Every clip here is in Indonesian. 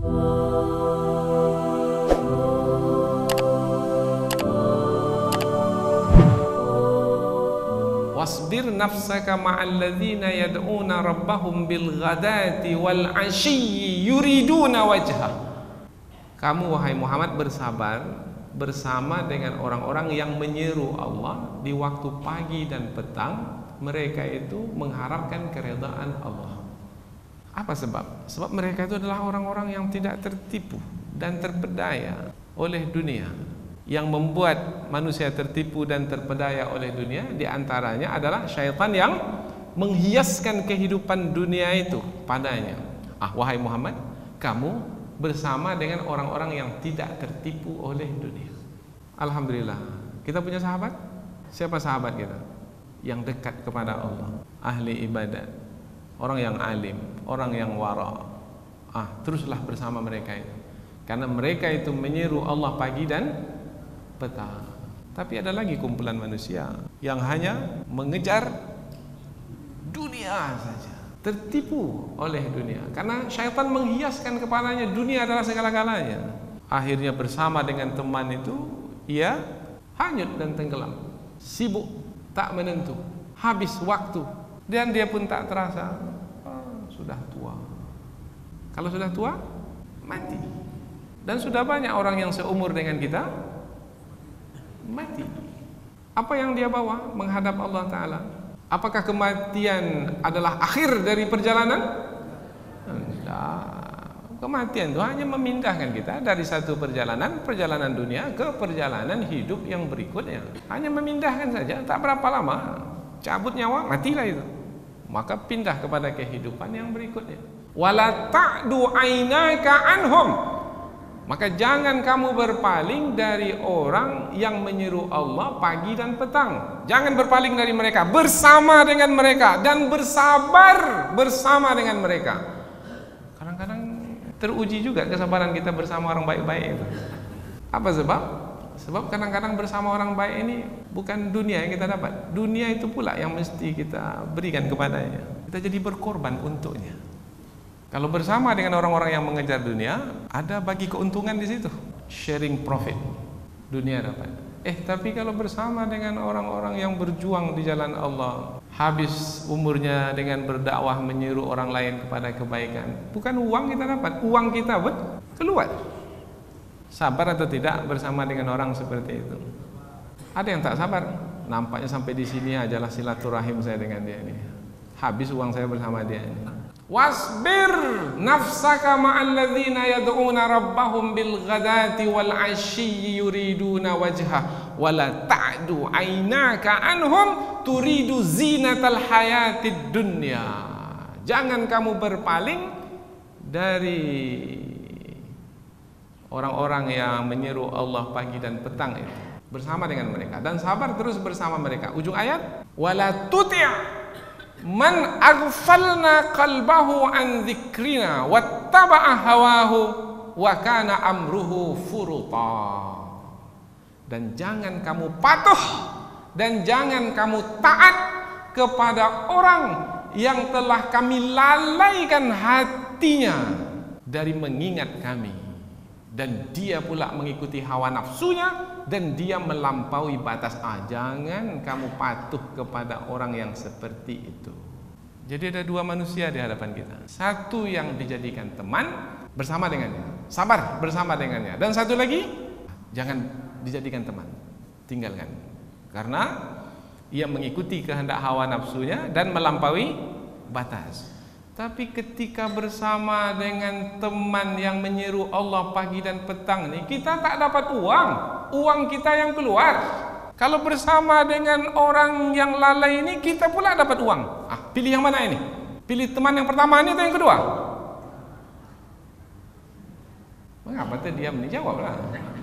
Wasbir nafsaka ma'al ladzina yad'una rabbahum bil ghadati wal 'ashiyyi yuriduna wajhah. Kamu wahai Muhammad bersabar bersama dengan orang-orang yang menyeru Allah di waktu pagi dan petang. Mereka itu mengharapkan keridhaan Allah. Apa sebab? Sebab mereka itu adalah orang-orang yang tidak tertipu dan terpedaya oleh dunia. Yang membuat manusia tertipu dan terpedaya oleh dunia diantaranya adalah syaitan yang menghiaskan kehidupan dunia itu padanya. Wahai Muhammad, kamu bersama dengan orang-orang yang tidak tertipu oleh dunia. Alhamdulillah, kita punya sahabat. Siapa sahabat kita? Yang dekat kepada Allah, ahli ibadat, orang yang alim, orang yang wara. Teruslah bersama mereka itu, karena mereka itu menyeru Allah pagi dan petang. Tapi ada lagi kumpulan manusia yang hanya mengejar dunia saja, tertipu oleh dunia, karena syaitan menghiaskan kepadanya dunia adalah segala-galanya. Akhirnya bersama dengan teman itu ia hanyut dan tenggelam, sibuk, tak menentu, habis waktu, dan dia pun tak terasa sudah tua. Kalau sudah tua, mati. Dan sudah banyak orang yang seumur dengan kita mati. Apa yang dia bawa menghadap Allah Ta'ala? Apakah kematian adalah akhir dari perjalanan? Tidak. Kematian itu hanya memindahkan kita dari satu perjalanan dunia ke perjalanan hidup yang berikutnya. Hanya memindahkan saja, tak berapa lama, cabut nyawa, matilah itu. Maka pindah kepada kehidupan yang berikutnya. Wala ta'du ainaka anhum. Maka jangan kamu berpaling dari orang yang menyeru Allah pagi dan petang. Jangan berpaling dari mereka, bersama dengan mereka dan bersabar bersama dengan mereka. Kadang-kadang teruji juga kesabaran kita bersama orang baik-baik itu. Apa sebab? Sebab kadang-kadang bersama orang baik ini bukan dunia yang kita dapat, dunia itu pula yang mesti kita berikan kepadanya. Kita jadi berkorban untuknya. Kalau bersama dengan orang-orang yang mengejar dunia, ada bagi keuntungan di situ, sharing profit, dunia dapat. Tapi kalau bersama dengan orang-orang yang berjuang di jalan Allah, habis umurnya dengan berdakwah menyeru orang lain kepada kebaikan, bukan uang kita dapat, uang kita keluar. Sabar atau tidak bersama dengan orang seperti itu? Ada yang tak sabar. Nampaknya sampai di sini ajalah silaturahim saya dengan dia ini. Habis uang saya bersama dia ini. Wasbir nafsaka ma'al ladzina yad'una rabbahum bil ghadati wal 'ashiyyi yuriduna wajhah wala ta'du ainaka anhum turidu zinatal hayatid dunya. Jangan kamu berpaling dari orang-orang yang menyeru Allah pagi dan petang itu, bersama dengan mereka dan sabar terus bersama mereka. Ujung ayat, wala tuti' man aghfalna qalbahu an dzikrina wattaba'a hawahu wa kana amruhu furuta. Dan jangan kamu patuh dan jangan kamu taat kepada orang yang telah kami lalaikan hatinya dari mengingat kami, dan dia pula mengikuti hawa nafsunya dan dia melampaui batas. Jangan kamu patuh kepada orang yang seperti itu. Jadi ada dua manusia di hadapan kita. Satu yang dijadikan teman bersama dengannya, sabar bersama dengannya, dan satu lagi jangan dijadikan teman, tinggalkan, karena ia mengikuti kehendak hawa nafsunya dan melampaui batas. Tapi ketika bersama dengan teman yang menyeru Allah pagi dan petang ini, kita tak dapat uang, uang kita yang keluar. Kalau bersama dengan orang yang lalai ini, kita pula dapat uang. Pilih yang mana ini? Pilih teman yang pertama ini atau yang kedua? Mengapa tuh diam nih? Jawablah.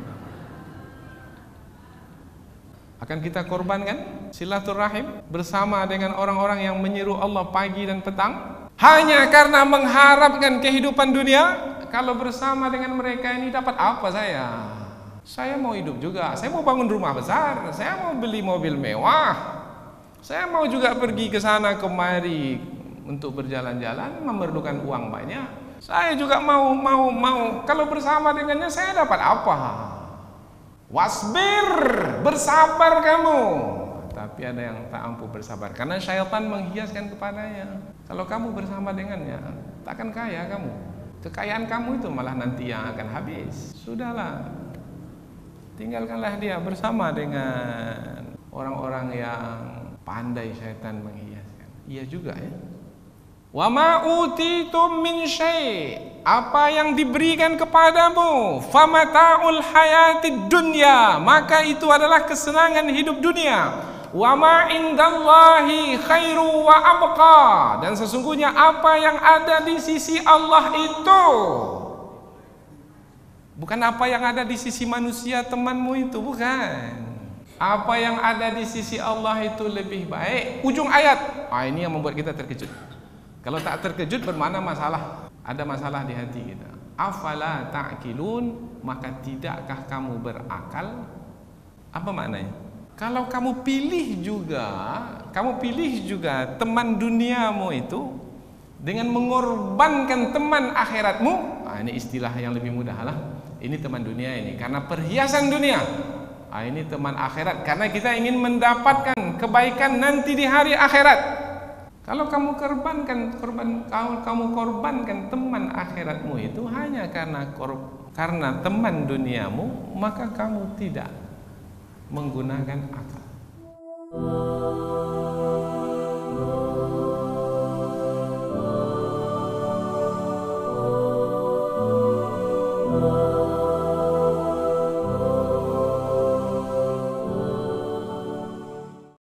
Akan kita korbankan silaturahim bersama dengan orang-orang yang menyeru Allah pagi dan petang hanya karena mengharapkan kehidupan dunia. Kalau bersama dengan mereka ini dapat apa saya? Saya mau hidup juga, saya mau bangun rumah besar, saya mau beli mobil mewah, saya mau juga pergi ke sana kemari untuk berjalan-jalan, memerlukan uang banyak. Saya juga mau. Kalau bersama dengannya saya dapat apa? Wasbir, bersabar kamu. Tapi ada yang tak mampu bersabar karena syaitan menghiaskan kepadanya. Kalau kamu bersama dengannya, takkan kaya kamu. Kekayaan kamu itu malah nanti yang akan habis. Sudahlah, tinggalkanlah dia bersama dengan orang-orang yang pandai syaitan menghiaskan. Iya juga ya. Wa ma utitum min syai', apa yang diberikan kepadamu, famata'ul hayatid dunya, maka itu adalah kesenangan hidup dunia. Wa ma indallahi khairu wa abqa, dan sesungguhnya apa yang ada di sisi Allah itu bukan apa yang ada di sisi manusia temanmu itu, bukan. Apa yang ada di sisi Allah itu lebih baik. Ujung ayat. Ini yang membuat kita terkejut. Kalau tak terkejut bermakna masalah, ada masalah di hati kita. Afala ta'qilun, maka tidakkah kamu berakal? Apa maknanya? Kalau kamu pilih juga teman duniamu itu dengan mengorbankan teman akhiratmu. Ini istilah yang lebih mudah lah. Ini teman dunia ini karena perhiasan dunia. Ini teman akhirat karena kita ingin mendapatkan kebaikan nanti di hari akhirat. Kalau kamu korbankan teman akhiratmu itu hanya karena teman duniamu, maka kamu tidak menggunakan akal.